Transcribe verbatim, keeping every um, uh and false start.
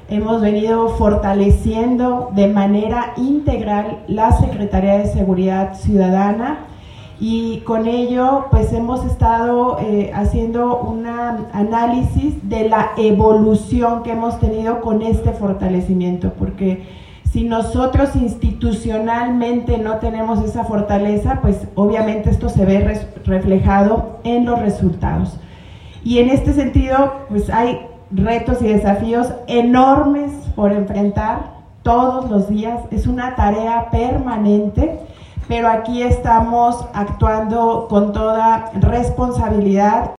hemos venido fortaleciendo de manera integral la Secretaría de Seguridad Ciudadana, y con ello pues hemos estado eh, haciendo un análisis de la evolución que hemos tenido con este fortalecimiento, porque si nosotros institucionalmente no tenemos esa fortaleza, pues obviamente esto se ve res, reflejado en los resultados. Y en este sentido pues hay retos y desafíos enormes por enfrentar todos los días, es una tarea permanente, pero aquí estamos actuando con toda responsabilidad